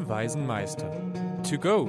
7 weisen Meister. To go!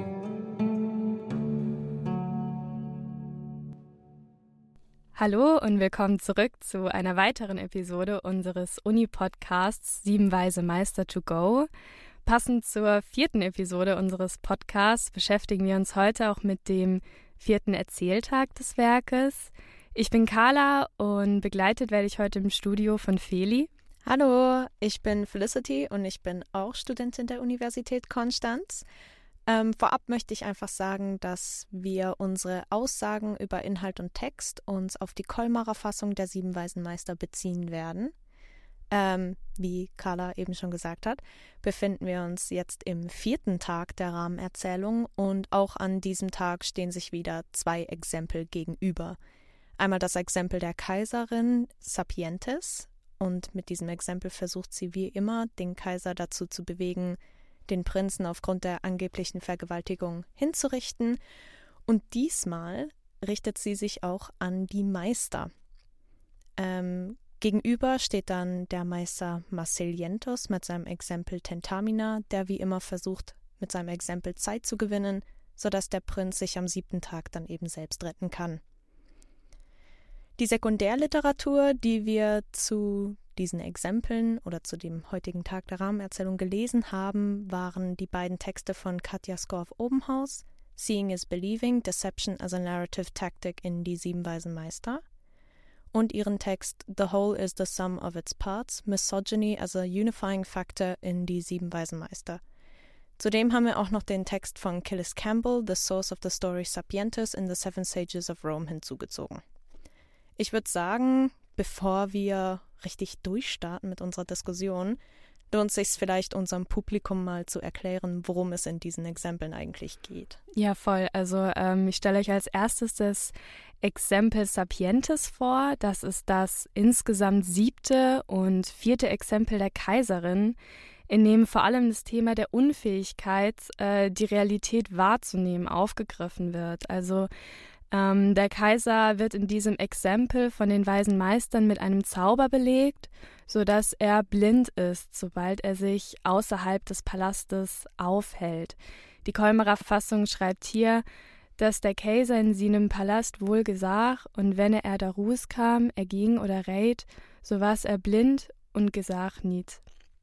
Hallo und willkommen zurück zu einer weiteren Episode unseres Uni-Podcasts 7 weise Meister to go. Passend zur 4. Episode unseres Podcasts beschäftigen wir uns heute auch mit dem 4. Erzähltag des Werkes. Ich bin Carla und begleitet werde ich heute im Studio von Feli. Hallo, ich bin Felicity und ich bin auch Studentin der Universität Konstanz. Vorab möchte ich einfach sagen, dass wir unsere Aussagen über Inhalt und Text uns auf die Kolmarer Fassung der 7 weisen Meister beziehen werden. Wie Carla eben schon gesagt hat, befinden wir uns jetzt im 4. Tag der Rahmenerzählung und auch an diesem Tag stehen sich wieder 2 Exempel gegenüber. Einmal das Exempel der Kaiserin Sapientes, und mit diesem Exempel versucht sie wie immer, den Kaiser dazu zu bewegen, den Prinzen aufgrund der angeblichen Vergewaltigung hinzurichten. Und diesmal richtet sie sich auch an die Meister. Gegenüber steht dann der Meister Massilientos mit seinem Exempel Tentamina, der wie immer versucht, mit seinem Exempel Zeit zu gewinnen, sodass der Prinz sich am 7. Tag dann eben selbst retten kann. Die Sekundärliteratur, die wir zu diesen Exempeln oder zu dem heutigen Tag der Rahmenerzählung gelesen haben, waren die beiden Texte von Katja Skorff-Obenhaus, Seeing is Believing, Deception as a Narrative Tactic in die 7 weisen Meister, und ihren Text The Whole is the Sum of its Parts, Misogyny as a Unifying Factor in die 7 weisen Meister. Zudem haben wir auch noch den Text von Killis Campbell, The Source of the Story Sapientes in the Seven Sages of Rome hinzugezogen. Ich würde sagen, bevor wir richtig durchstarten mit unserer Diskussion, lohnt es sich vielleicht unserem Publikum mal zu erklären, worum es in diesen Exempeln eigentlich geht. Ja, voll. Also ich stelle euch als erstes das Exempel Sapientes vor. Das ist das insgesamt 7. und 4. Exempel der Kaiserin, in dem vor allem das Thema der Unfähigkeit, die Realität wahrzunehmen, aufgegriffen wird. Also der Kaiser wird in diesem Exempel von den weisen Meistern mit einem Zauber belegt, sodass er blind ist, sobald er sich außerhalb des Palastes aufhält. Die Kolmarer Fassung schreibt hier, dass der Kaiser in seinem Palast wohl gesach, und wenn er da Ruß kam, er ging oder reit, so war's er blind und gesach niet.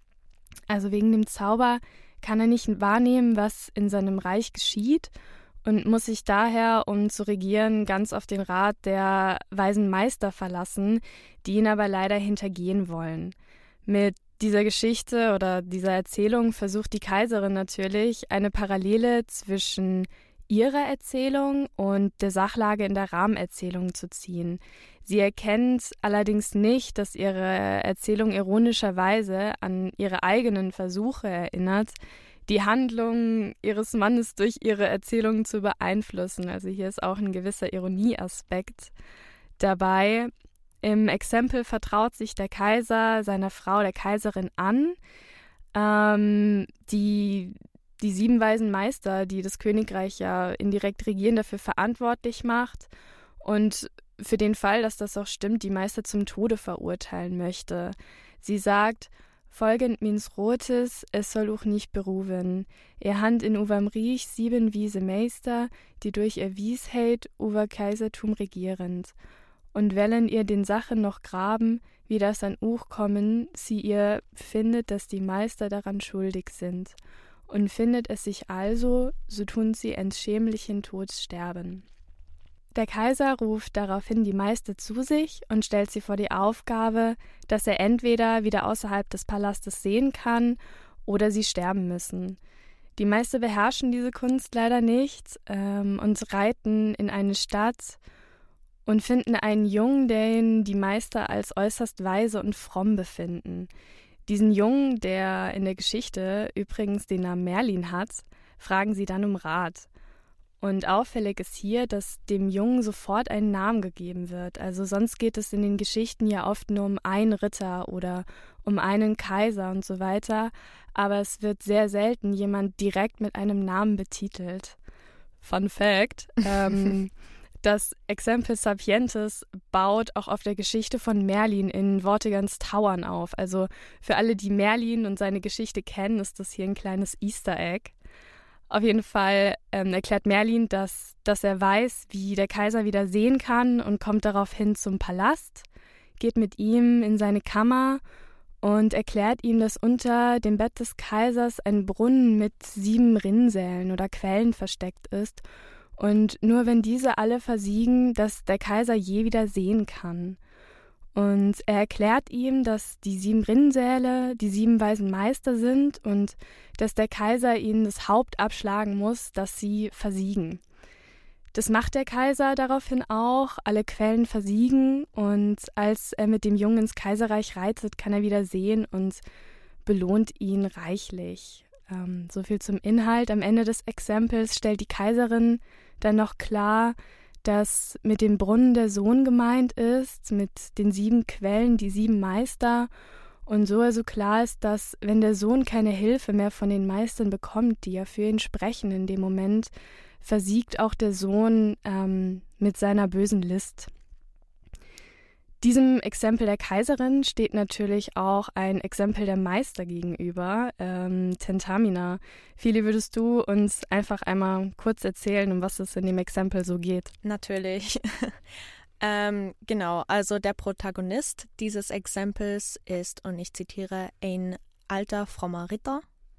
Also wegen dem Zauber kann er nicht wahrnehmen, was in seinem Reich geschieht, und muss sich daher, um zu regieren, ganz auf den Rat der weisen Meister verlassen, die ihn aber leider hintergehen wollen. Mit dieser Geschichte oder dieser Erzählung versucht die Kaiserin natürlich, eine Parallele zwischen ihrer Erzählung und der Sachlage in der Rahmenerzählung zu ziehen. Sie erkennt allerdings nicht, dass ihre Erzählung ironischerweise an ihre eigenen Versuche erinnert, die Handlung ihres Mannes durch ihre Erzählungen zu beeinflussen. Also hier ist auch ein gewisser Ironieaspekt dabei. Im Exempel vertraut sich der Kaiser seiner Frau, der Kaiserin, an. Die 7 weisen Meister, die das Königreich ja indirekt regieren, dafür verantwortlich macht und für den Fall, dass das auch stimmt, die Meister zum Tode verurteilen möchte. Sie sagt: Folgend mins Rotes, es soll auch nicht beruhen. Ihr Hand in uwam Riech 7 wiese Meister, die durch ihr Wiesheit uwer Kaisertum regierend. Und wellen ihr den Sachen noch graben, wie das an Uch kommen, sie ihr findet, dass die Meister daran schuldig sind. Und findet es sich also, so tun sie entschämlichen Tods sterben. Der Kaiser ruft daraufhin die Meister zu sich und stellt sie vor die Aufgabe, dass er entweder wieder außerhalb des Palastes sehen kann oder sie sterben müssen. Die Meister beherrschen diese Kunst leider nicht und reiten in eine Stadt und finden einen Jungen, den die Meister als äußerst weise und fromm befinden. Diesen Jungen, der in der Geschichte übrigens den Namen Merlin hat, fragen sie dann um Rat. Und auffällig ist hier, dass dem Jungen sofort ein Name gegeben wird. Also sonst geht es in den Geschichten ja oft nur um einen Ritter oder um einen Kaiser und so weiter. Aber es wird sehr selten jemand direkt mit einem Namen betitelt. Fun Fact, Das Exempel Sapientis baut auch auf der Geschichte von Merlin in Vortigons Tauern auf. Also für alle, die Merlin und seine Geschichte kennen, ist das hier ein kleines Easter Egg. Auf jeden Fall erklärt Merlin, dass er weiß, wie der Kaiser wieder sehen kann und kommt daraufhin zum Palast, geht mit ihm in seine Kammer und erklärt ihm, dass unter dem Bett des Kaisers ein Brunnen mit 7 Rinnsälen oder Quellen versteckt ist und nur wenn diese alle versiegen, dass der Kaiser je wieder sehen kann. Und er erklärt ihm, dass die 7 Rinnsäle die 7 weisen Meister sind und dass der Kaiser ihnen das Haupt abschlagen muss, dass sie versiegen. Das macht der Kaiser daraufhin auch, alle Quellen versiegen und als er mit dem Jungen ins Kaiserreich reitet, kann er wieder sehen und belohnt ihn reichlich. So viel zum Inhalt. Am Ende des Exempels stellt die Kaiserin dann noch klar, dass mit dem Brunnen der Sohn gemeint ist, mit den 7 Quellen die 7 Meister und so also klar ist, dass wenn der Sohn keine Hilfe mehr von den Meistern bekommt, die ja für ihn sprechen in dem Moment, versiegt auch der Sohn mit seiner bösen List. Diesem Exempel der Kaiserin steht natürlich auch ein Exempel der Meister gegenüber, Tentamina. Fili, würdest du uns einfach einmal kurz erzählen, um was es in dem Exempel so geht? Natürlich. Genau, also der Protagonist dieses Exempels ist, und ich zitiere, ein alter, frommer Ritter,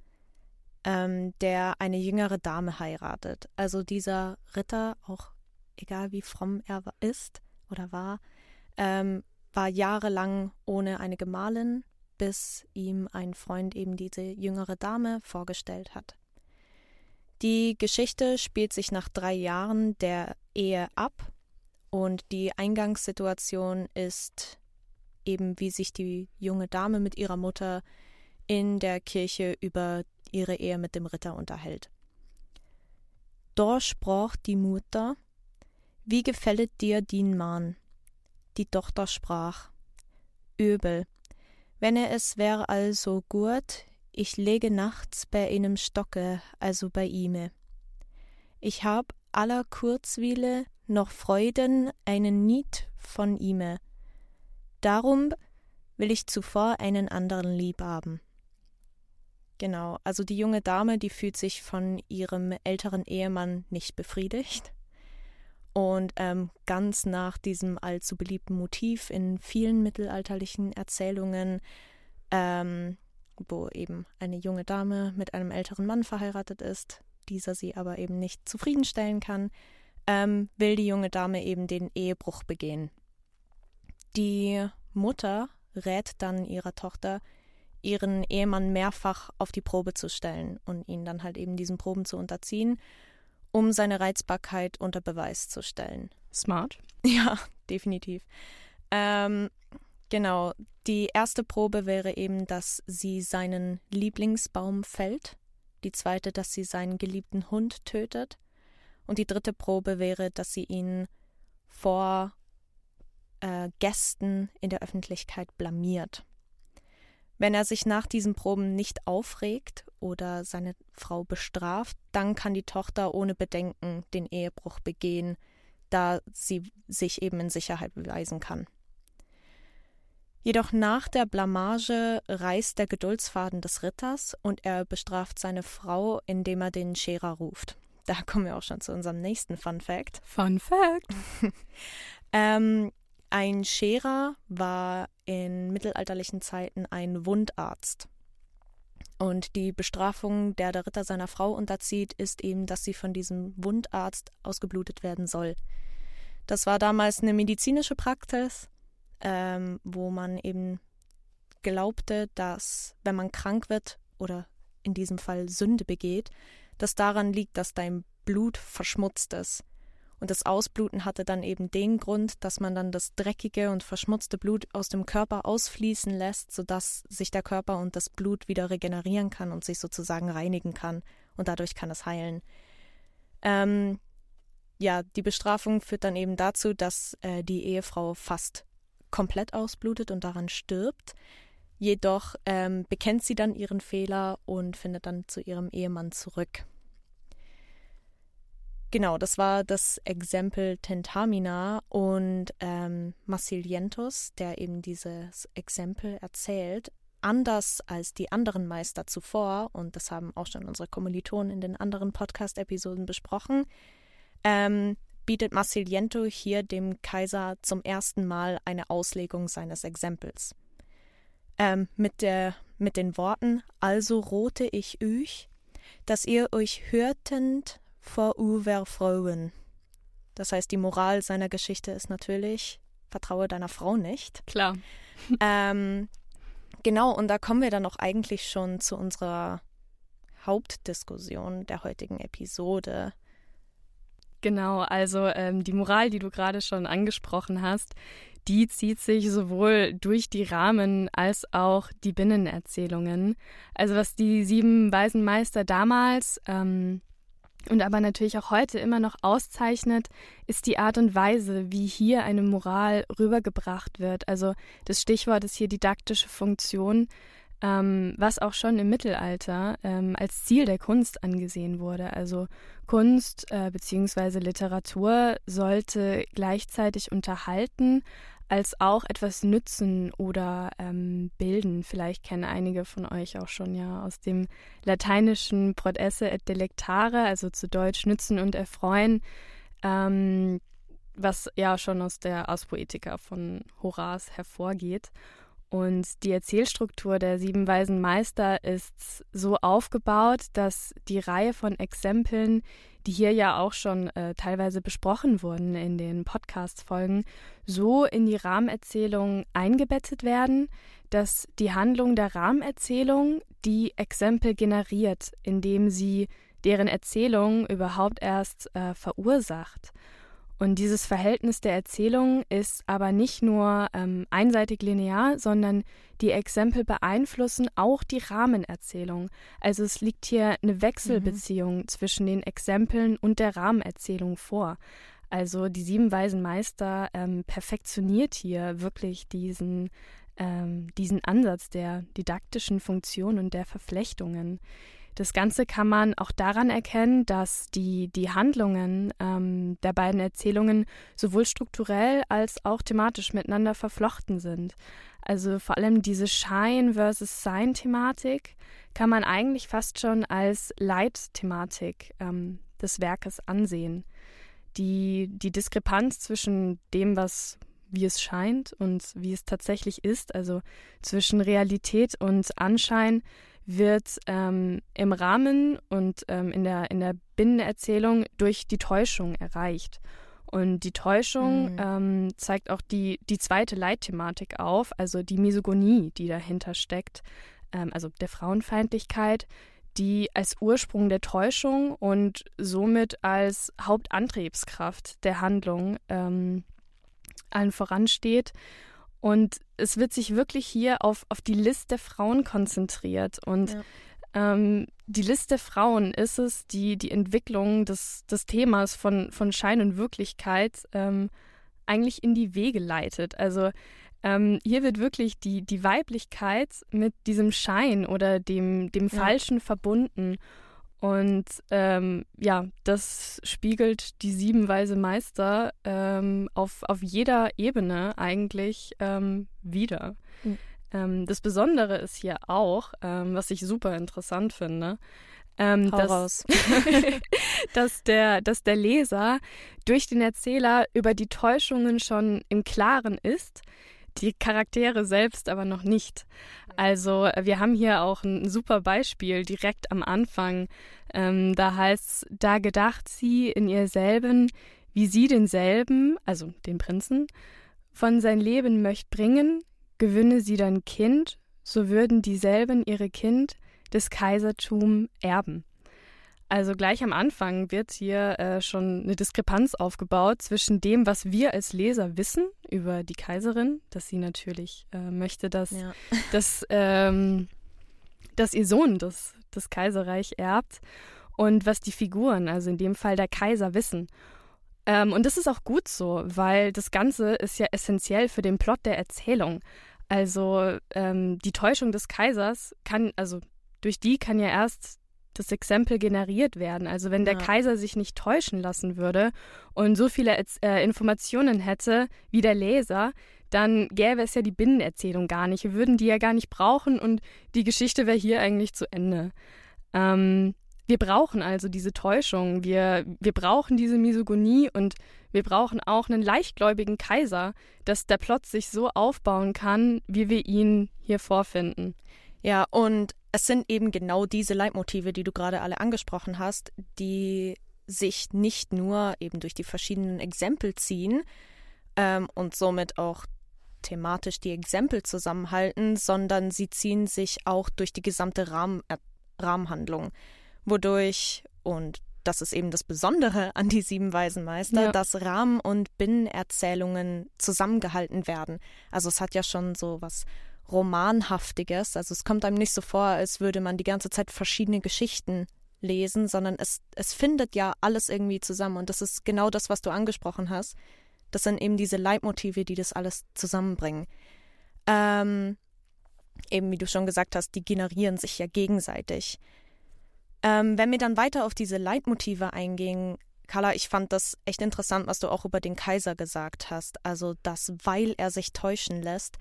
der eine jüngere Dame heiratet. Also dieser Ritter, auch egal wie fromm er ist oder war jahrelang ohne eine Gemahlin, bis ihm ein Freund eben diese jüngere Dame vorgestellt hat. Die Geschichte spielt sich nach 3 Jahren der Ehe ab und die Eingangssituation ist eben, wie sich die junge Dame mit ihrer Mutter in der Kirche über ihre Ehe mit dem Ritter unterhält. Da sprach die Mutter: Wie gefället dir din Mann? Die Tochter sprach: Übel. Wenn es wär also gut, ich lege nachts bei einem Stocke, also bei ihme. Ich hab aller Kurzwille noch Freuden einen Niet von ihme. Darum will ich zuvor einen anderen lieb haben. Genau, also die junge Dame, die fühlt sich von ihrem älteren Ehemann nicht befriedigt. Und ganz nach diesem allzu beliebten Motiv in vielen mittelalterlichen Erzählungen, wo eben eine junge Dame mit einem älteren Mann verheiratet ist, dieser sie aber eben nicht zufriedenstellen kann, will die junge Dame eben den Ehebruch begehen. Die Mutter rät dann ihrer Tochter, ihren Ehemann mehrfach auf die Probe zu stellen und ihn dann halt eben diesen Proben zu unterziehen, um seine Reizbarkeit unter Beweis zu stellen. Smart. Ja, definitiv. Genau, die erste Probe wäre eben, dass sie seinen Lieblingsbaum fällt. Die zweite, dass sie seinen geliebten Hund tötet. Und die dritte Probe wäre, dass sie ihn vor Gästen in der Öffentlichkeit blamiert. Wenn er sich nach diesen Proben nicht aufregt oder seine Frau bestraft, dann kann die Tochter ohne Bedenken den Ehebruch begehen, da sie sich eben in Sicherheit beweisen kann. Jedoch nach der Blamage reißt der Geduldsfaden des Ritters und er bestraft seine Frau, indem er den Scherer ruft. Da kommen wir auch schon zu unserem nächsten Fun Fact. Fun Fact! Ein Scherer war in mittelalterlichen Zeiten ein Wundarzt. Und die Bestrafung, der Ritter seiner Frau unterzieht, ist eben, dass sie von diesem Wundarzt ausgeblutet werden soll. Das war damals eine medizinische Praxis, wo man eben glaubte, dass, wenn man krank wird oder in diesem Fall Sünde begeht, das daran liegt, dass dein Blut verschmutzt ist. Und das Ausbluten hatte dann eben den Grund, dass man dann das dreckige und verschmutzte Blut aus dem Körper ausfließen lässt, sodass sich der Körper und das Blut wieder regenerieren kann und sich sozusagen reinigen kann. Und dadurch kann es heilen. Die Bestrafung führt dann eben dazu, dass die Ehefrau fast komplett ausblutet und daran stirbt. Jedoch bekennt sie dann ihren Fehler und findet dann zu ihrem Ehemann zurück. Genau, das war das Exempel Tentamina und Massilientos, der eben dieses Exempel erzählt, anders als die anderen Meister zuvor, und das haben auch schon unsere Kommilitonen in den anderen Podcast-Episoden besprochen, bietet Massiliento hier dem Kaiser zum ersten Mal eine Auslegung seines Exempels. Mit den Worten: Also rote ich euch, dass ihr euch hörtend vor Uverfrauen. Das heißt, die Moral seiner Geschichte ist natürlich: Vertraue deiner Frau nicht. Klar. Genau, und da kommen wir dann auch eigentlich schon zu unserer Hauptdiskussion der heutigen Episode. Genau, also die Moral, die du gerade schon angesprochen hast, die zieht sich sowohl durch die Rahmen- als auch die Binnenerzählungen. Also was die 7 weisen Meister damals und aber natürlich auch heute immer noch auszeichnet, ist die Art und Weise, wie hier eine Moral rübergebracht wird. Also das Stichwort ist hier didaktische Funktion, was auch schon im Mittelalter als Ziel der Kunst angesehen wurde. Also Kunst bzw. Literatur sollte gleichzeitig unterhalten, als auch etwas nützen oder bilden. Vielleicht kennen einige von euch auch schon ja aus dem lateinischen Prod esse et delectare, also zu Deutsch nützen und erfreuen, was ja schon aus der Ars Poetica von Horaz hervorgeht. Und die Erzählstruktur der 7 weisen Meister ist so aufgebaut, dass die Reihe von Exempeln, die hier ja auch schon teilweise besprochen wurden in den Podcast-Folgen, so in die Rahmenerzählung eingebettet werden, dass die Handlung der Rahmenerzählung die Exempel generiert, indem sie deren Erzählung überhaupt erst verursacht. Und dieses Verhältnis der Erzählung ist aber nicht nur einseitig linear, sondern die Exempel beeinflussen auch die Rahmenerzählung. Also es liegt hier eine Wechselbeziehung zwischen den Exempeln und der Rahmenerzählung vor. Also die 7 weisen Meister perfektioniert hier wirklich diesen Ansatz der didaktischen Funktion und der Verflechtungen. Das Ganze kann man auch daran erkennen, dass die Handlungen der beiden Erzählungen sowohl strukturell als auch thematisch miteinander verflochten sind. Also vor allem diese Schein- versus Sein-Thematik kann man eigentlich fast schon als Leitthematik des Werkes ansehen. Die Diskrepanz zwischen dem, wie es scheint und wie es tatsächlich ist, also zwischen Realität und Anschein, wird im Rahmen und in der Binnenerzählung durch die Täuschung erreicht. Und die Täuschung zeigt auch die zweite Leitthematik auf, also die Misogynie, die dahinter steckt, also der Frauenfeindlichkeit, die als Ursprung der Täuschung und somit als Hauptantriebskraft der Handlung allen voransteht. Und es wird sich wirklich hier auf die List der Frauen konzentriert. Und die List der Frauen ist es, die Entwicklung des Themas von Schein und Wirklichkeit eigentlich in die Wege leitet. Also hier wird wirklich die Weiblichkeit mit diesem Schein oder dem Falschen verbunden. Und das spiegelt die 7 weise Meister auf jeder Ebene eigentlich wider. Das Besondere ist hier auch, was ich super interessant finde, dass der Leser durch den Erzähler über die Täuschungen schon im Klaren ist, die Charaktere selbst aber noch nicht. Also wir haben hier auch ein super Beispiel direkt am Anfang. Da heißt es: Da gedacht sie in ihr selben, wie sie denselben, also den Prinzen, von sein Leben möcht bringen, gewünne sie dann Kind, so würden dieselben ihre Kind des Kaisertum erben. Also gleich am Anfang wird hier schon eine Diskrepanz aufgebaut zwischen dem, was wir als Leser wissen über die Kaiserin, dass sie natürlich möchte, dass ihr Sohn das Kaiserreich erbt, und was die Figuren, also in dem Fall der Kaiser, wissen. Und das ist auch gut so, weil das Ganze ist ja essentiell für den Plot der Erzählung. Also die Täuschung des Kaisers durch die kann ja erst das Exempel generiert werden. Also wenn der Kaiser sich nicht täuschen lassen würde und so viele Informationen hätte wie der Leser, dann gäbe es ja die Binnenerzählung gar nicht. Wir würden die ja gar nicht brauchen und die Geschichte wäre hier eigentlich zu Ende. Wir brauchen also diese Täuschung, wir brauchen diese Misogynie und wir brauchen auch einen leichtgläubigen Kaiser, dass der Plot sich so aufbauen kann, wie wir ihn hier vorfinden. Ja, und es sind eben genau diese Leitmotive, die du gerade alle angesprochen hast, die sich nicht nur eben durch die verschiedenen Exempel ziehen und somit auch thematisch die Exempel zusammenhalten, sondern sie ziehen sich auch durch die gesamte Rahmenhandlung, wodurch, und das ist eben das Besondere an die 7 Weisen Meister, dass Rahmen- und Binnenerzählungen zusammengehalten werden. Also es hat ja schon so was Romanhaftiges, also es kommt einem nicht so vor, als würde man die ganze Zeit verschiedene Geschichten lesen, sondern es findet ja alles irgendwie zusammen und das ist genau das, was du angesprochen hast. Das sind eben diese Leitmotive, die das alles zusammenbringen. Eben wie du schon gesagt hast, die generieren sich ja gegenseitig. Wenn wir dann weiter auf diese Leitmotive eingehen, Carla, ich fand das echt interessant, was du auch über den Kaiser gesagt hast. Also, dass, weil er sich täuschen lässt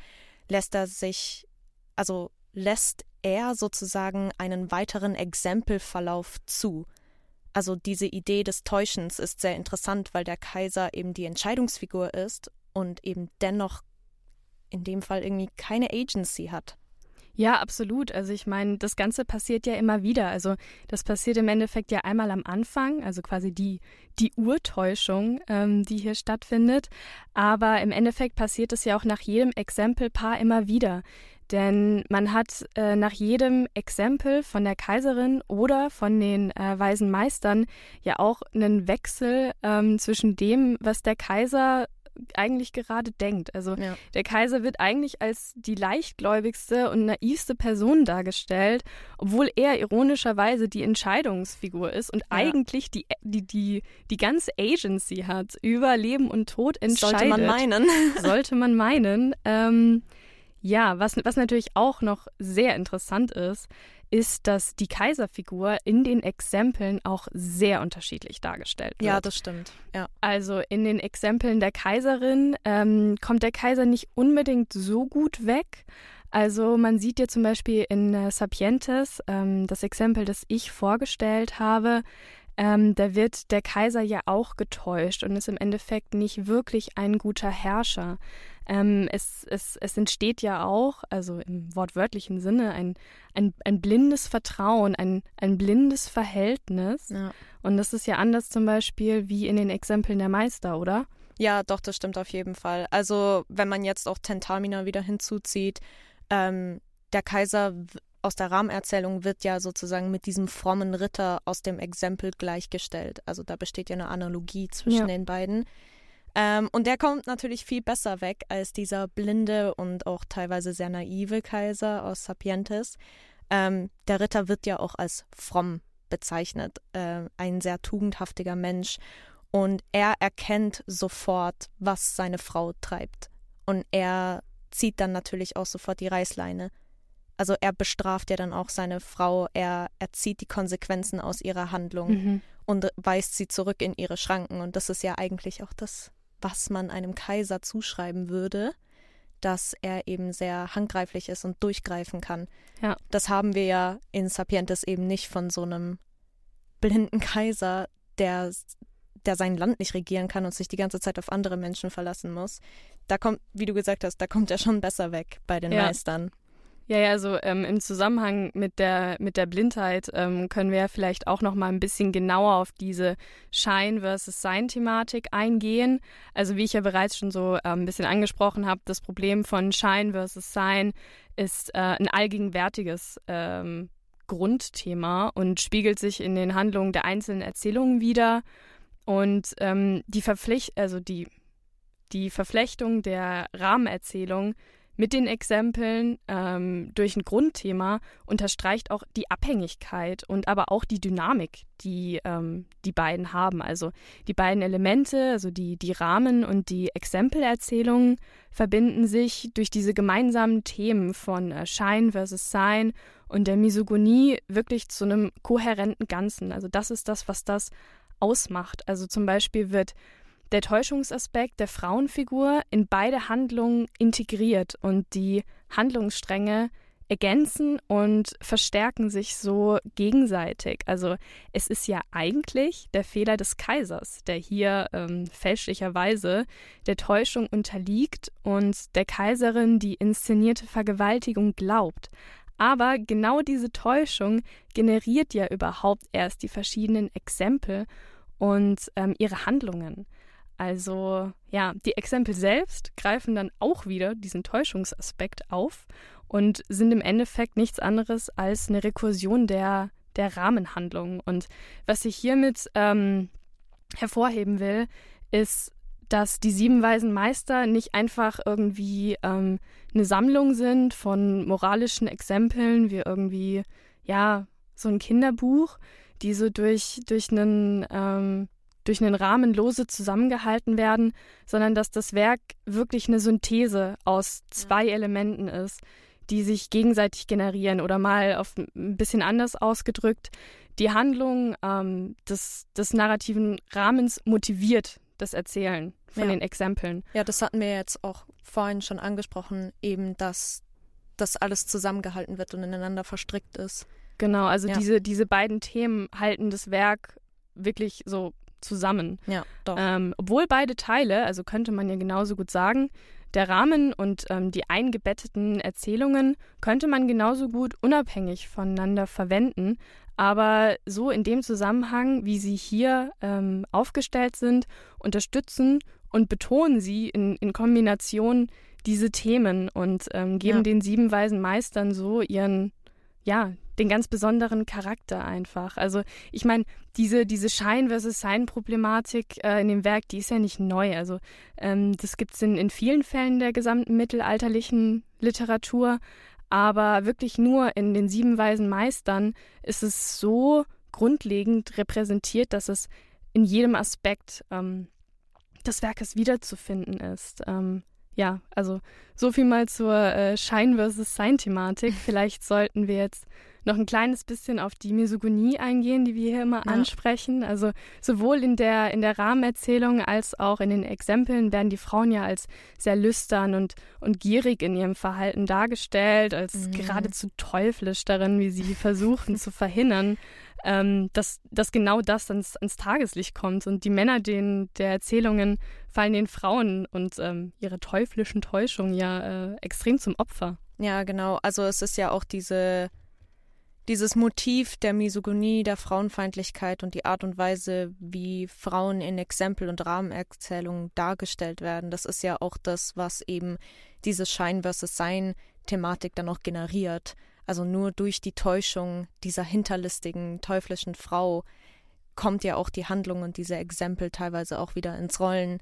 er sozusagen einen weiteren Exempelverlauf zu. Also diese Idee des Täuschens ist sehr interessant, weil der Kaiser eben die Entscheidungsfigur ist und eben dennoch in dem Fall irgendwie keine Agency hat. Ja, absolut. Also ich meine, das Ganze passiert ja immer wieder. Also das passiert im Endeffekt ja einmal am Anfang, also quasi die Urtäuschung, die hier stattfindet. Aber im Endeffekt passiert es ja auch nach jedem Exempelpaar immer wieder. Denn man hat nach jedem Exempel von der Kaiserin oder von den Weisen Meistern ja auch einen Wechsel zwischen dem, was der Kaiser eigentlich gerade denkt. Also der Kaiser wird eigentlich als die leichtgläubigste und naivste Person dargestellt, obwohl er ironischerweise die Entscheidungsfigur ist und eigentlich die ganze Agency hat, über Leben und Tod entscheidet. Sollte man meinen. Sollte man meinen. Was natürlich auch noch sehr interessant ist, dass die Kaiserfigur in den Exempeln auch sehr unterschiedlich dargestellt wird. Ja, das stimmt. Ja. Also in den Exempeln der Kaiserin kommt der Kaiser nicht unbedingt so gut weg. Also man sieht ja zum Beispiel in Sapientes, das Exempel, das ich vorgestellt habe, da wird der Kaiser ja auch getäuscht und ist im Endeffekt nicht wirklich ein guter Herrscher. Es entsteht ja auch, also im wortwörtlichen Sinne, ein blindes Vertrauen, ein blindes Verhältnis. Ja. Und das ist ja anders zum Beispiel wie in den Exempeln der Meister, oder? Ja, doch, das stimmt auf jeden Fall. Also wenn man jetzt auch Tentamina wieder hinzuzieht, der Kaiser aus der Rahmenerzählung wird ja sozusagen mit diesem frommen Ritter aus dem Exempel gleichgestellt. Also da besteht ja eine Analogie zwischen den beiden. Und der kommt natürlich viel besser weg als dieser blinde und auch teilweise sehr naive Kaiser aus Sapientes. Der Ritter wird ja auch als fromm bezeichnet, ein sehr tugendhaftiger Mensch. Und er erkennt sofort, was seine Frau treibt. Und er zieht dann natürlich auch sofort die Reißleine. Also er bestraft ja dann auch seine Frau, er zieht die Konsequenzen aus ihrer Handlung und weist sie zurück in ihre Schranken. Und das ist ja eigentlich auch das, was man einem Kaiser zuschreiben würde, dass er eben sehr handgreiflich ist und durchgreifen kann. Ja. Das haben wir ja in Sapientes eben nicht von so einem blinden Kaiser, der sein Land nicht regieren kann und sich die ganze Zeit auf andere Menschen verlassen muss. Da kommt, wie du gesagt hast, da kommt er schon besser weg bei den Meistern. Ja, also im Zusammenhang mit der Blindheit können wir ja vielleicht auch noch mal ein bisschen genauer auf diese Schein versus Sein-Thematik eingehen. Also wie ich ja bereits schon so ein bisschen angesprochen habe, das Problem von Schein versus Sein ist ein allgegenwärtiges Grundthema und spiegelt sich in den Handlungen der einzelnen Erzählungen wider. Und die Verflechtung der Rahmenerzählung mit den Exempeln durch ein Grundthema unterstreicht auch die Abhängigkeit und aber auch die Dynamik, die die beiden haben. Also die beiden Elemente, also die Rahmen und die Exempelerzählungen verbinden sich durch diese gemeinsamen Themen von Schein versus Sein und der Misogynie wirklich zu einem kohärenten Ganzen. Also das ist das, was das ausmacht. Also zum Beispiel wird der Täuschungsaspekt der Frauenfigur in beide Handlungen integriert und die Handlungsstränge ergänzen und verstärken sich so gegenseitig. Also es ist ja eigentlich der Fehler des Kaisers, der hier fälschlicherweise der Täuschung unterliegt und der Kaiserin die inszenierte Vergewaltigung glaubt. Aber genau diese Täuschung generiert ja überhaupt erst die verschiedenen Exempel und ihre Handlungen. Also ja, die Exempel selbst greifen dann auch wieder diesen Täuschungsaspekt auf und sind im Endeffekt nichts anderes als eine Rekursion der Rahmenhandlung. Und was ich hiermit hervorheben will, ist, dass die 7 weisen Meister nicht einfach irgendwie eine Sammlung sind von moralischen Exempeln, wie irgendwie, ja, so ein Kinderbuch, die so durch einen Rahmen lose zusammengehalten werden, sondern dass das Werk wirklich eine Synthese aus 2 Elementen ist, die sich gegenseitig generieren oder mal auf ein bisschen anders ausgedrückt. Die Handlung des narrativen Rahmens motiviert das Erzählen von den Exempeln. Ja, das hatten wir jetzt auch vorhin schon angesprochen, eben, dass das alles zusammengehalten wird und ineinander verstrickt ist. Genau, also diese beiden Themen halten das Werk wirklich so zusammen. Ja, doch. Obwohl beide Teile, also könnte man ja genauso gut sagen, der Rahmen und die eingebetteten Erzählungen könnte man genauso gut unabhängig voneinander verwenden, aber so in dem Zusammenhang, wie sie hier aufgestellt sind, unterstützen und betonen sie in Kombination diese Themen und geben den 7 weisen Meistern so ihren, den ganz besonderen Charakter einfach. Also ich meine, diese Schein versus Sein-Problematik in dem Werk, die ist ja nicht neu. Also das gibt es in vielen Fällen der gesamten mittelalterlichen Literatur, aber wirklich nur in den 7 weisen Meistern ist es so grundlegend repräsentiert, dass es in jedem Aspekt des Werkes wiederzufinden ist. Also so viel mal zur Schein versus Sein-Thematik. Vielleicht sollten wir jetzt noch ein kleines bisschen auf die Misogynie eingehen, die wir hier immer ansprechen. Also sowohl in der Rahmenerzählung als auch in den Exempeln werden die Frauen ja als sehr lüstern und gierig in ihrem Verhalten dargestellt, als geradezu teuflisch darin, wie sie versuchen zu verhindern, dass genau das ans Tageslicht kommt. Und die Männer der Erzählungen fallen den Frauen und ihre teuflischen Täuschungen extrem zum Opfer. Ja, genau. Also es ist ja auch dieses Motiv der Misogynie, der Frauenfeindlichkeit und die Art und Weise, wie Frauen in Exempel- und Rahmenerzählungen dargestellt werden. Das ist ja auch das, was eben diese Schein versus Sein-Thematik dann auch generiert. Also nur durch die Täuschung dieser hinterlistigen, teuflischen Frau kommt ja auch die Handlung und diese Exempel teilweise auch wieder ins Rollen.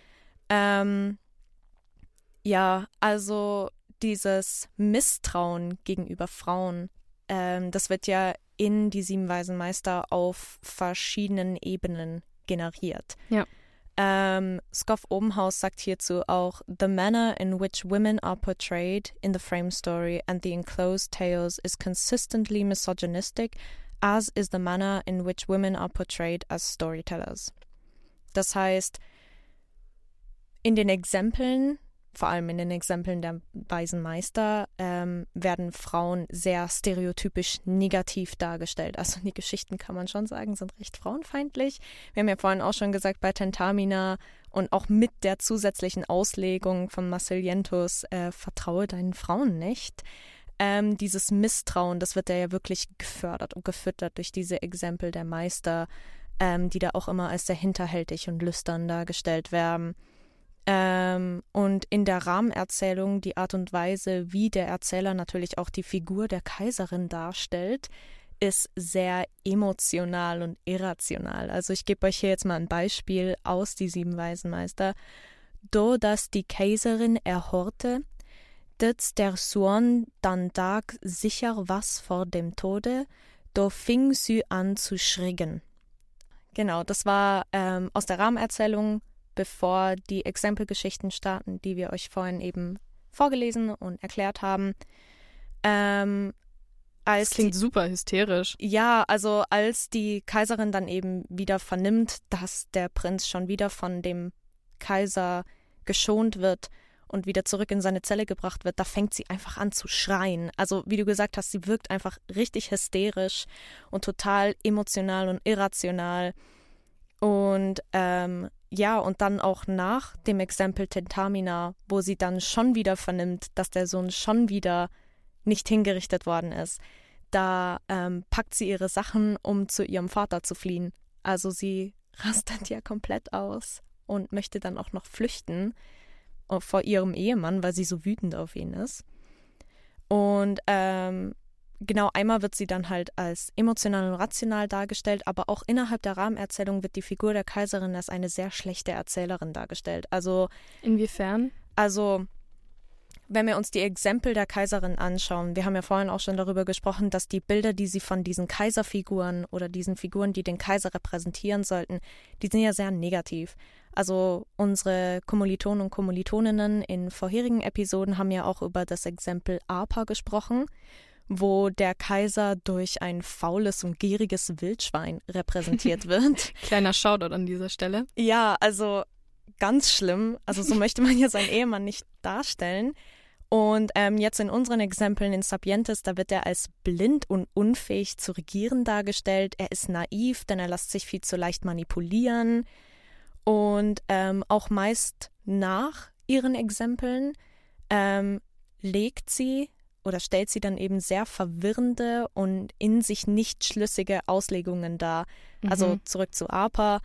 Also dieses Misstrauen gegenüber Frauen, das wird ja in die 7 weisen Meister auf verschiedenen Ebenen generiert. Ja. Scoff Obenhaus sagt hierzu auch, "The manner in which women are portrayed in the frame story and the enclosed tales is consistently misogynistic, as is the manner in which women are portrayed as storytellers." Das heißt, in den Exempeln, vor allem in den Exempeln der weisen Meister, werden Frauen sehr stereotypisch negativ dargestellt. Also die Geschichten, kann man schon sagen, sind recht frauenfeindlich. Wir haben ja vorhin auch schon gesagt, bei Tentamina und auch mit der zusätzlichen Auslegung von Massilientus, vertraue deinen Frauen nicht. Dieses Misstrauen, das wird ja wirklich gefördert und gefüttert durch diese Exempel der Meister, die da auch immer als sehr hinterhältig und lüstern dargestellt werden. Und in der Rahmenerzählung die Art und Weise, wie der Erzähler natürlich auch die Figur der Kaiserin darstellt, ist sehr emotional und irrational. Also ich gebe euch hier jetzt mal ein Beispiel aus die 7 weisen Meister. "Do, dass die Kaiserin erhorte, det der Sohn dann Tag sicher was vor dem Tode, da fing sie an zu schreien. Genau, das war aus der Rahmenerzählung, bevor die Exempelgeschichten starten, die wir euch vorhin eben vorgelesen und erklärt haben. Das klingt super hysterisch. Ja, also als die Kaiserin dann eben wieder vernimmt, dass der Prinz schon wieder von dem Kaiser geschont wird und wieder zurück in seine Zelle gebracht wird, da fängt sie einfach an zu schreien. Also wie du gesagt hast, sie wirkt einfach richtig hysterisch und total emotional und irrational. Und und dann auch nach dem Exempel Tentamina, wo sie dann schon wieder vernimmt, dass der Sohn schon wieder nicht hingerichtet worden ist, da packt sie ihre Sachen, um zu ihrem Vater zu fliehen. Also sie rastet ja komplett aus und möchte dann auch noch flüchten vor ihrem Ehemann, weil sie so wütend auf ihn ist. Und genau, einmal wird sie dann halt als emotional und rational dargestellt, aber auch innerhalb der Rahmenerzählung wird die Figur der Kaiserin als eine sehr schlechte Erzählerin dargestellt. Also inwiefern? Also wenn wir uns die Exempel der Kaiserin anschauen, wir haben ja vorhin auch schon darüber gesprochen, dass die Bilder, die sie von diesen Kaiserfiguren oder diesen Figuren, die den Kaiser repräsentieren sollten, die sind ja sehr negativ. Also unsere Kommilitonen und Kommilitoninnen in vorherigen Episoden haben ja auch über das Exempel Apa gesprochen, wo der Kaiser durch ein faules und gieriges Wildschwein repräsentiert wird. Kleiner Shoutout an dieser Stelle. Ja, also ganz schlimm. Also so möchte man ja seinen Ehemann nicht darstellen. Und jetzt in unseren Exempeln in Sapientes, da wird er als blind und unfähig zu regieren dargestellt. Er ist naiv, denn er lässt sich viel zu leicht manipulieren. Und auch meist nach ihren Exempeln legt sie oder stellt sie dann eben sehr verwirrende und in sich nicht schlüssige Auslegungen dar. Also zurück zu Apa,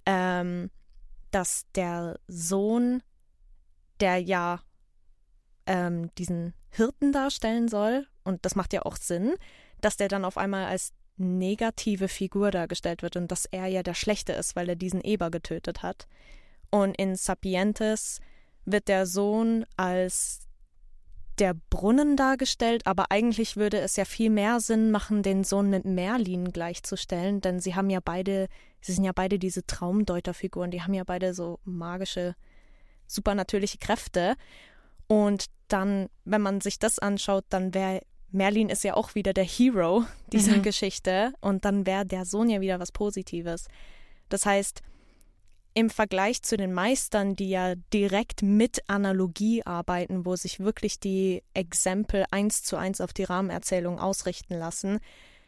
dass der Sohn, der ja diesen Hirten darstellen soll, und das macht ja auch Sinn, dass der dann auf einmal als negative Figur dargestellt wird und dass er ja der Schlechte ist, weil er diesen Eber getötet hat. Und in Sapientes wird der Sohn als der Brunnen dargestellt, aber eigentlich würde es ja viel mehr Sinn machen, den Sohn mit Merlin gleichzustellen, denn sie sind ja beide diese Traumdeuterfiguren, die haben ja beide so magische, supernatürliche Kräfte. Und dann, wenn man sich das anschaut, dann wäre Merlin ist ja auch wieder der Hero dieser Geschichte und dann wäre der Sohn ja wieder was Positives. Das heißt, im Vergleich zu den Meistern, die ja direkt mit Analogie arbeiten, wo sich wirklich die Exempel 1:1 auf die Rahmenerzählung ausrichten lassen,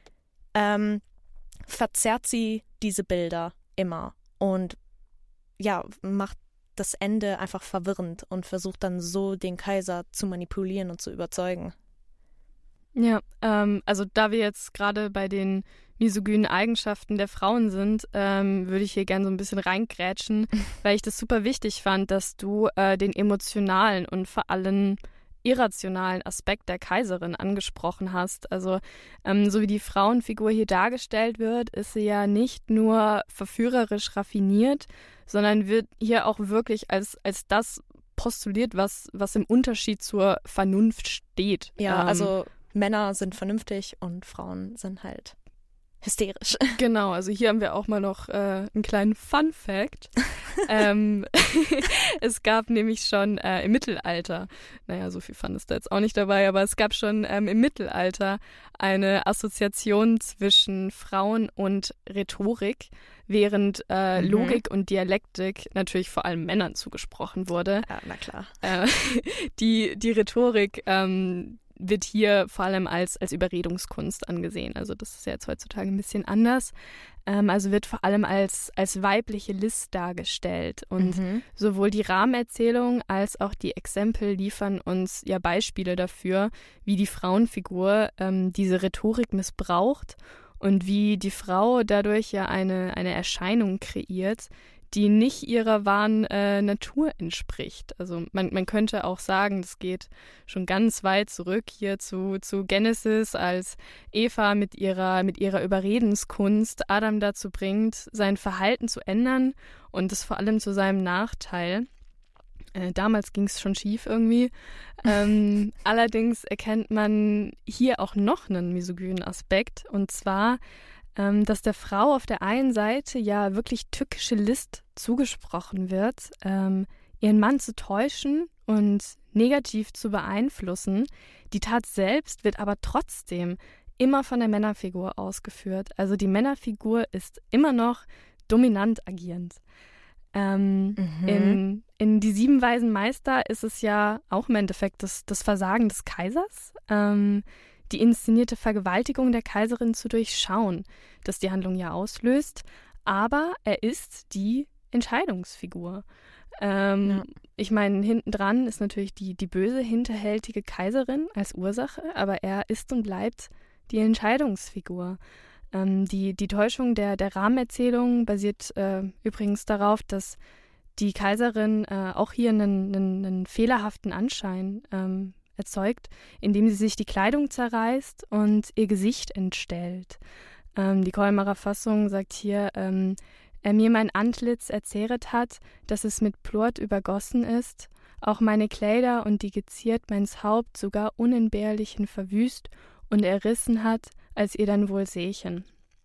verzerrt sie diese Bilder immer und ja, macht das Ende einfach verwirrend und versucht dann so den Kaiser zu manipulieren und zu überzeugen. Ja, also da wir jetzt gerade bei den misogynen Eigenschaften der Frauen sind, würde ich hier gerne so ein bisschen reingrätschen, weil ich das super wichtig fand, dass du den emotionalen und vor allem irrationalen Aspekt der Kaiserin angesprochen hast. Also so wie die Frauenfigur hier dargestellt wird, ist sie ja nicht nur verführerisch raffiniert, sondern wird hier auch wirklich als das postuliert, was im Unterschied zur Vernunft steht. Ja, also Männer sind vernünftig und Frauen sind halt hysterisch. Genau, also hier haben wir auch mal noch einen kleinen Fun-Fact. Es gab nämlich schon im Mittelalter, naja, so viel Fun ist da jetzt auch nicht dabei, aber es gab schon im Mittelalter eine Assoziation zwischen Frauen und Rhetorik, während Logik und Dialektik natürlich vor allem Männern zugesprochen wurde. Ja, na klar. Die Rhetorik wird hier vor allem als Überredungskunst angesehen. Also das ist ja jetzt heutzutage ein bisschen anders. Also wird vor allem als weibliche List dargestellt. Und sowohl die Rahmenerzählung als auch die Exempel liefern uns ja Beispiele dafür, wie die Frauenfigur diese Rhetorik missbraucht und wie die Frau dadurch ja eine Erscheinung kreiert, die nicht ihrer wahren Natur entspricht. Also man könnte auch sagen, das geht schon ganz weit zurück hier zu Genesis, als Eva mit ihrer Überredenskunst Adam dazu bringt, sein Verhalten zu ändern und das vor allem zu seinem Nachteil. Damals ging es schon schief irgendwie. Allerdings erkennt man hier auch noch einen misogynen Aspekt. Und zwar, dass der Frau auf der einen Seite ja wirklich tückische List zugesprochen wird, ihren Mann zu täuschen und negativ zu beeinflussen. Die Tat selbst wird aber trotzdem immer von der Männerfigur ausgeführt. Also die Männerfigur ist immer noch dominant agierend. In Die 7 weisen Meister ist es ja auch im Endeffekt das Versagen des Kaisers, die inszenierte Vergewaltigung der Kaiserin zu durchschauen, das die Handlung ja auslöst. Aber er ist die Entscheidungsfigur. Ich meine, hinten dran ist natürlich die böse, hinterhältige Kaiserin als Ursache, aber er ist und bleibt die Entscheidungsfigur. Die Täuschung der Rahmenerzählung basiert übrigens darauf, dass die Kaiserin auch hier einen fehlerhaften Anschein erzeugt, indem sie sich die Kleidung zerreißt und ihr Gesicht entstellt. Die Kolmarer Fassung sagt hier, er mir mein Antlitz erzehret hat, dass es mit Plort übergossen ist, auch meine Kleider und die geziert meins Haupt sogar unentbehrlichen verwüst und errissen hat, als ihr dann wohl Seechen.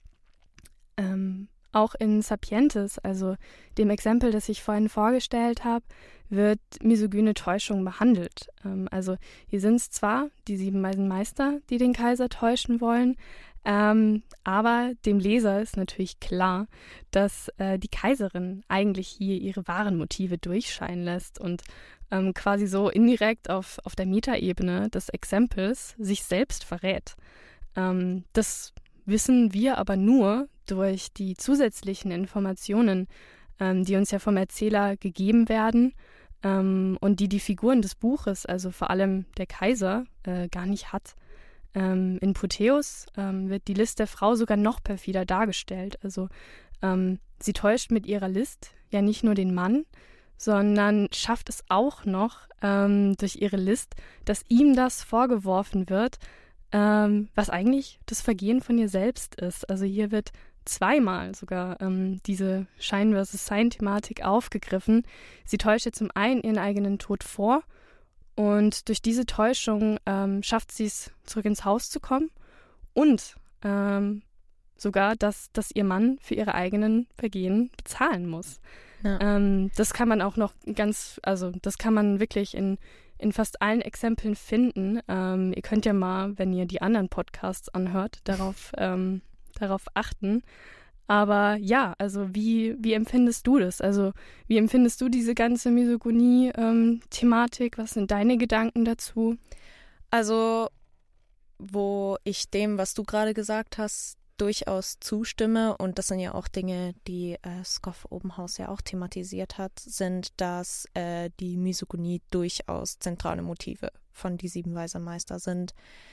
Auch in Sapientes, also dem Exempel, das ich vorhin vorgestellt habe, wird misogyne Täuschung behandelt. Also hier sind es zwar die 7 weisen Meister, die den Kaiser täuschen wollen, aber dem Leser ist natürlich klar, dass die Kaiserin eigentlich hier ihre wahren Motive durchscheinen lässt und quasi so indirekt auf der Metaebene des Exempels sich selbst verrät. Das wissen wir aber nur durch die zusätzlichen Informationen, die uns ja vom Erzähler gegeben werden und die Figuren des Buches, also vor allem der Kaiser, gar nicht hat. In Puteus wird die List der Frau sogar noch perfider dargestellt. Also sie täuscht mit ihrer List ja nicht nur den Mann, sondern schafft es auch noch durch ihre List, dass ihm das vorgeworfen wird, was eigentlich das Vergehen von ihr selbst ist. Also hier wird zweimal sogar diese Schein versus Sein-Thematik aufgegriffen. Sie täuscht zum einen ihren eigenen Tod vor und durch diese Täuschung schafft sie es, zurück ins Haus zu kommen und sogar, dass ihr Mann für ihre eigenen Vergehen bezahlen muss. Ja. Das kann man auch noch das kann man wirklich in fast allen Exempeln finden. Ihr könnt ja mal, wenn ihr die anderen Podcasts anhört, darauf achten. Aber ja, also wie empfindest du das? Also wie empfindest du diese ganze Misogynie-Thematik? Was sind deine Gedanken dazu? Also, wo ich dem, was du gerade gesagt hast, durchaus zustimme, und das sind ja auch Dinge, die Scoff Obenhaus ja auch thematisiert hat, sind, dass die Misogynie durchaus zentrale Motive von Die 7 weisen Meister sind.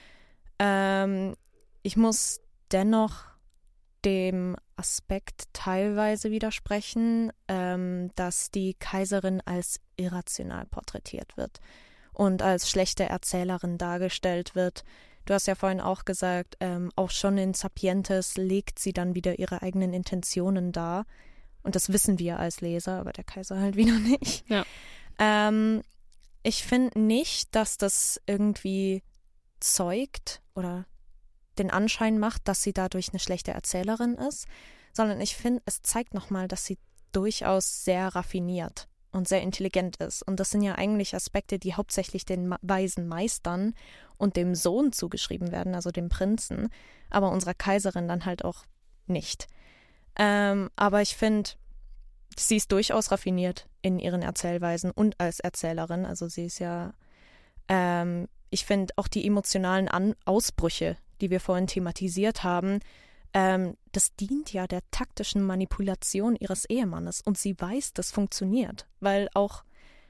Ich muss dennoch dem Aspekt teilweise widersprechen, dass die Kaiserin als irrational porträtiert wird und als schlechte Erzählerin dargestellt wird. Du hast ja vorhin auch gesagt, auch schon in Sapientes legt sie dann wieder ihre eigenen Intentionen dar. Und das wissen wir als Leser, aber der Kaiser halt wieder nicht. Ja. Ich finde nicht, dass das irgendwie zeugt oder den Anschein macht, dass sie dadurch eine schlechte Erzählerin ist, sondern ich finde, es zeigt nochmal, dass sie durchaus sehr raffiniert und sehr intelligent ist. Und das sind ja eigentlich Aspekte, die hauptsächlich den weisen Meistern und dem Sohn zugeschrieben werden, also dem Prinzen, aber unserer Kaiserin dann halt auch nicht. Aber ich finde, sie ist durchaus raffiniert in ihren Erzählweisen und als Erzählerin. Also sie ist ja, ich finde auch die emotionalen Ausbrüche, die wir vorhin thematisiert haben, das dient ja der taktischen Manipulation ihres Ehemannes und sie weiß, das funktioniert, weil auch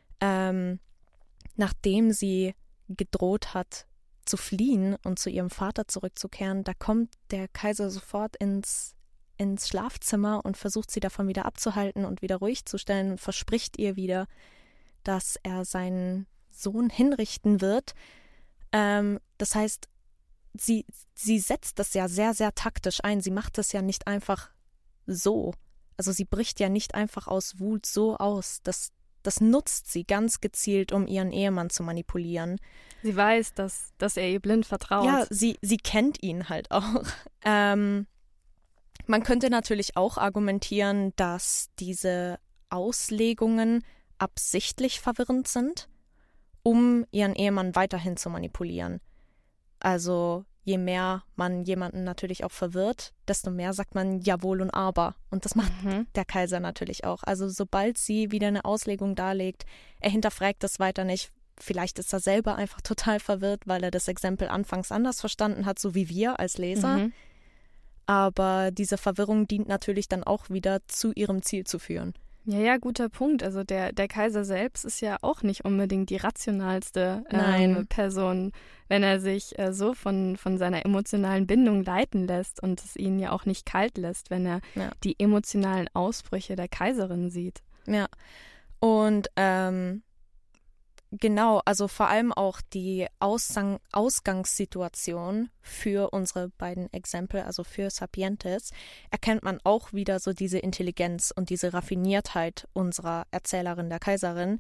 nachdem sie gedroht hat zu fliehen und zu ihrem Vater zurückzukehren, da kommt der Kaiser sofort ins Schlafzimmer und versucht sie davon wieder abzuhalten und wieder ruhig zu stellen und verspricht ihr wieder, dass er seinen Sohn hinrichten wird. Das heißt, sie setzt das ja sehr, sehr taktisch ein. Sie macht das ja nicht einfach so. Also sie bricht ja nicht einfach aus Wut so aus, dass Das nutzt sie ganz gezielt, um ihren Ehemann zu manipulieren. Sie weiß, dass er ihr blind vertraut. Ja, sie kennt ihn halt auch. Man könnte natürlich auch argumentieren, dass diese Auslegungen absichtlich verwirrend sind, um ihren Ehemann weiterhin zu manipulieren. Also je mehr man jemanden natürlich auch verwirrt, desto mehr sagt man Jawohl und Aber. Und das macht der Kaiser natürlich auch. Also sobald sie wieder eine Auslegung darlegt, er hinterfragt das weiter nicht. Vielleicht ist er selber einfach total verwirrt, weil er das Exempel anfangs anders verstanden hat, so wie wir als Leser. Aber diese Verwirrung dient natürlich dann auch wieder zu ihrem Ziel zu führen. Ja, guter Punkt. Also der Kaiser selbst ist ja auch nicht unbedingt die rationalste Person, wenn er sich so von seiner emotionalen Bindung leiten lässt und es ihn ja auch nicht kalt lässt, wenn er die emotionalen Ausbrüche der Kaiserin sieht. Ja, und genau, also vor allem auch die Ausgangssituation für unsere beiden Exempel, also für Sapientes, erkennt man auch wieder so diese Intelligenz und diese Raffiniertheit unserer Erzählerin, der Kaiserin.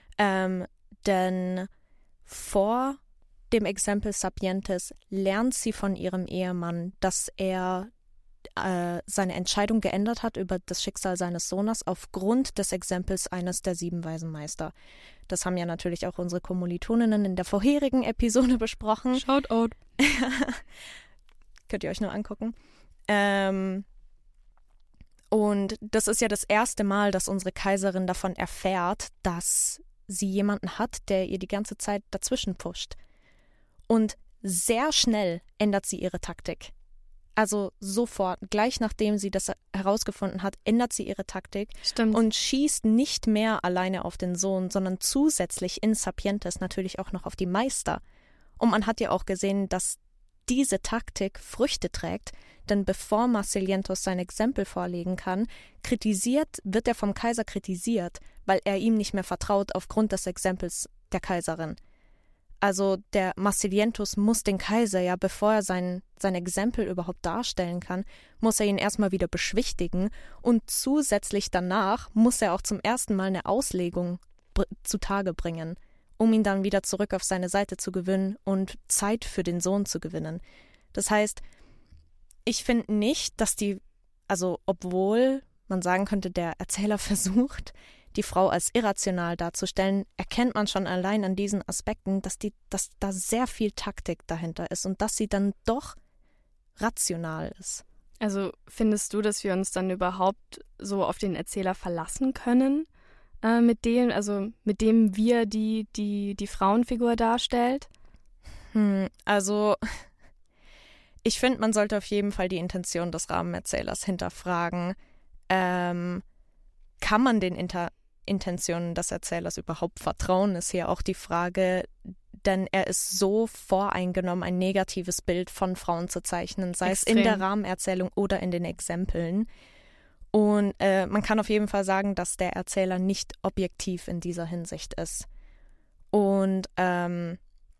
Denn vor dem Exempel Sapientes lernt sie von ihrem Ehemann, dass er seine Entscheidung geändert hat über das Schicksal seines Sohnes aufgrund des Exempels eines der 7 weisen Meister. Das haben ja natürlich auch unsere Kommilitoninnen in der vorherigen Episode besprochen. Shoutout. Könnt ihr euch nur angucken. Und das ist ja das erste Mal, dass unsere Kaiserin davon erfährt, dass sie jemanden hat, der ihr die ganze Zeit dazwischen pusht. Und sehr schnell ändert sie ihre Taktik. Also sofort, gleich nachdem sie das herausgefunden hat, ändert sie ihre Taktik. Stimmt. Und schießt nicht mehr alleine auf den Sohn, sondern zusätzlich in Sapientes natürlich auch noch auf die Meister. Und man hat ja auch gesehen, dass diese Taktik Früchte trägt, denn bevor Marsilientos sein Exempel vorlegen kann, wird er vom Kaiser kritisiert, weil er ihm nicht mehr vertraut aufgrund des Exempels der Kaiserin. Also der Marsilientos muss den Kaiser ja, bevor er sein Exempel überhaupt darstellen kann, muss er ihn erstmal wieder beschwichtigen und zusätzlich danach muss er auch zum ersten Mal eine Auslegung zutage bringen, um ihn dann wieder zurück auf seine Seite zu gewinnen und Zeit für den Sohn zu gewinnen. Das heißt, ich finde nicht, dass obwohl man sagen könnte, der Erzähler versucht, die Frau als irrational darzustellen, erkennt man schon allein an diesen Aspekten, dass da sehr viel Taktik dahinter ist und dass sie dann doch rational ist. Also findest du, dass wir uns dann überhaupt so auf den Erzähler verlassen können, mit dem wir die Frauenfigur darstellt? Also ich finde, man sollte auf jeden Fall die Intention des Rahmenerzählers hinterfragen. Kann man den Intentionen des Erzählers überhaupt vertrauen, ist hier auch die Frage, denn er ist so voreingenommen, ein negatives Bild von Frauen zu zeichnen, sei Extrem. es in der Rahmenerzählung oder in den Exempeln. Und man kann auf jeden Fall sagen, dass der Erzähler nicht objektiv in dieser Hinsicht ist. Und der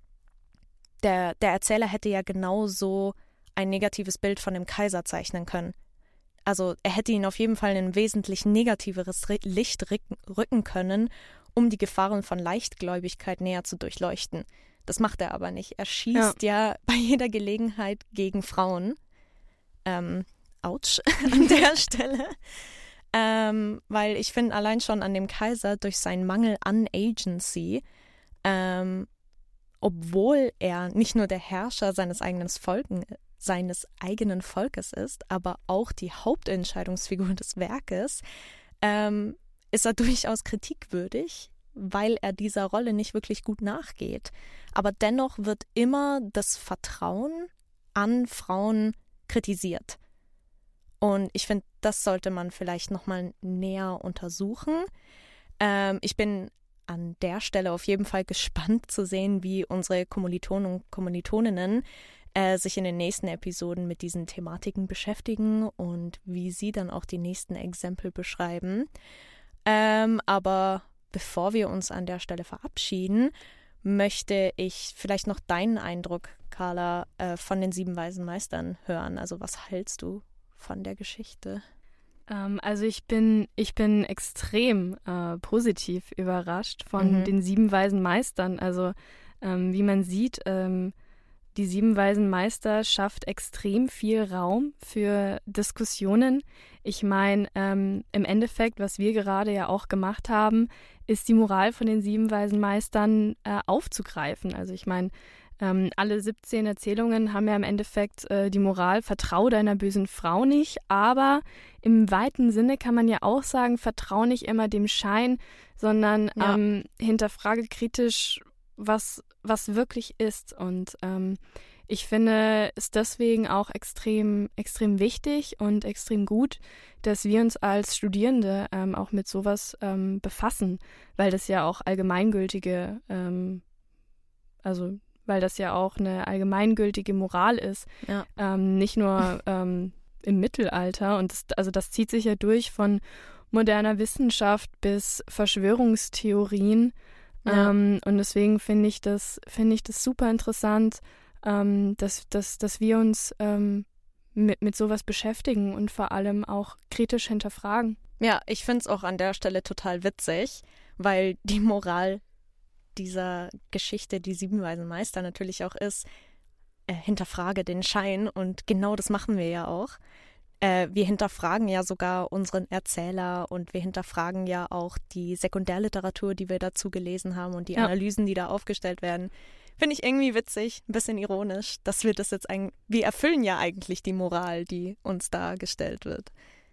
Erzähler hätte ja genauso ein negatives Bild von dem Kaiser zeichnen können. Also er hätte ihn auf jeden Fall in ein wesentlich negativeres Licht rücken können, um die Gefahren von Leichtgläubigkeit näher zu durchleuchten. Das macht er aber nicht. Er schießt ja bei jeder Gelegenheit gegen Frauen. Autsch an der Stelle. Weil ich finde allein schon an dem Kaiser durch seinen Mangel an Agency, obwohl er nicht nur der Herrscher seines eigenen Volkes ist, aber auch die Hauptentscheidungsfigur des Werkes, ist er durchaus kritikwürdig, weil er dieser Rolle nicht wirklich gut nachgeht. Aber dennoch wird immer das Vertrauen an Frauen kritisiert. Und ich finde, das sollte man vielleicht nochmal näher untersuchen. Ich bin an der Stelle auf jeden Fall gespannt zu sehen, wie unsere Kommilitonen und Kommilitoninnen sich in den nächsten Episoden mit diesen Thematiken beschäftigen und wie sie dann auch die nächsten Exempel beschreiben. Aber bevor wir uns an der Stelle verabschieden, möchte ich vielleicht noch deinen Eindruck, Carla, von den 7 weisen Meistern hören. Also was hältst du von der Geschichte? Also ich bin extrem positiv überrascht von den 7 weisen Meistern. Also wie man sieht, die 7 weisen Meister schafft extrem viel Raum für Diskussionen. Ich meine, im Endeffekt, was wir gerade ja auch gemacht haben, ist die Moral von den 7 weisen Meistern aufzugreifen. Also ich meine, alle 17 Erzählungen haben ja im Endeffekt die Moral, vertrau deiner bösen Frau nicht, aber im weiten Sinne kann man ja auch sagen, vertrau nicht immer dem Schein, sondern hinterfrage kritisch, was wirklich ist. Und ich finde es deswegen auch extrem, extrem wichtig und extrem gut, dass wir uns als Studierende auch mit sowas befassen, weil das ja auch allgemeingültige, weil das ja auch eine allgemeingültige Moral ist, nicht nur im Mittelalter. Und das zieht sich ja durch von moderner Wissenschaft bis Verschwörungstheorien. Ja. Und deswegen finde ich das super interessant, dass wir uns mit sowas beschäftigen und vor allem auch kritisch hinterfragen. Ja, ich finde es auch an der Stelle total witzig, weil die Moral dieser Geschichte, die 7 weisen Meister natürlich auch ist, hinterfrage den Schein, und genau das machen wir ja auch. Wir hinterfragen ja sogar unseren Erzähler und wir hinterfragen ja auch die Sekundärliteratur, die wir dazu gelesen haben, und die Analysen, die da aufgestellt werden. Finde ich irgendwie witzig, ein bisschen ironisch, dass wir das jetzt wir erfüllen ja eigentlich die Moral, die uns da gestellt wird.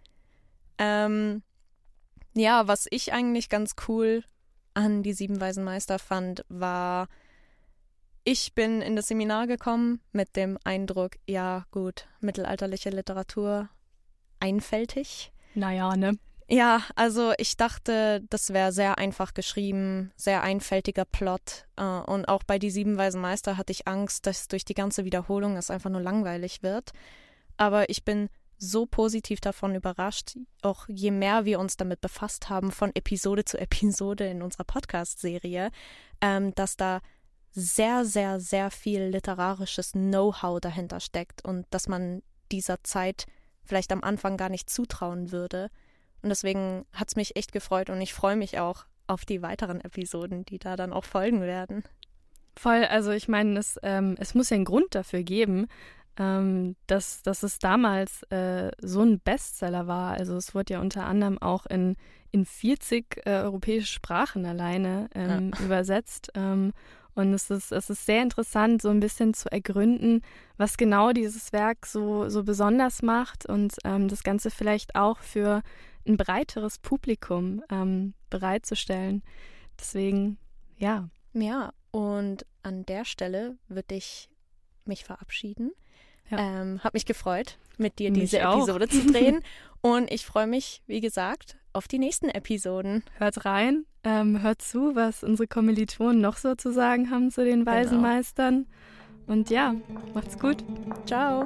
Was ich eigentlich ganz cool an die 7 weisen Meister fand, war, ich bin in das Seminar gekommen mit dem Eindruck, ja gut, mittelalterliche Literatur, einfältig. Naja, ne? Ja, also ich dachte, das wäre sehr einfach geschrieben, sehr einfältiger Plot. Und auch bei die 7 weisen Meister hatte ich Angst, dass durch die ganze Wiederholung es einfach nur langweilig wird. Aber ich bin so positiv davon überrascht, auch je mehr wir uns damit befasst haben, von Episode zu Episode in unserer Podcast-Serie, dass da sehr, sehr, sehr viel literarisches Know-how dahinter steckt und dass man dieser Zeit vielleicht am Anfang gar nicht zutrauen würde. Und deswegen hat es mich echt gefreut und ich freue mich auch auf die weiteren Episoden, die da dann auch folgen werden. Voll, also ich meine, es muss ja einen Grund dafür geben, dass es damals so ein Bestseller war. Also es wurde ja unter anderem auch in 40 europäische Sprachen alleine übersetzt. Und es ist sehr interessant, so ein bisschen zu ergründen, was genau dieses Werk so besonders macht und das Ganze vielleicht auch für ein breiteres Publikum bereitzustellen. Deswegen, ja. Ja, und an der Stelle würde ich mich verabschieden. Ja. Hab mich gefreut, mit dir diese Episode zu drehen. Und ich freue mich, wie gesagt, auf die nächsten Episoden. Hört rein, hört zu, was unsere Kommilitonen noch so zu sagen haben zu den weisen Meistern. Und ja, macht's gut. Ciao.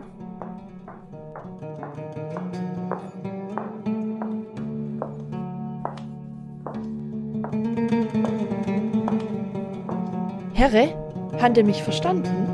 Herre, habt ihr mich verstanden?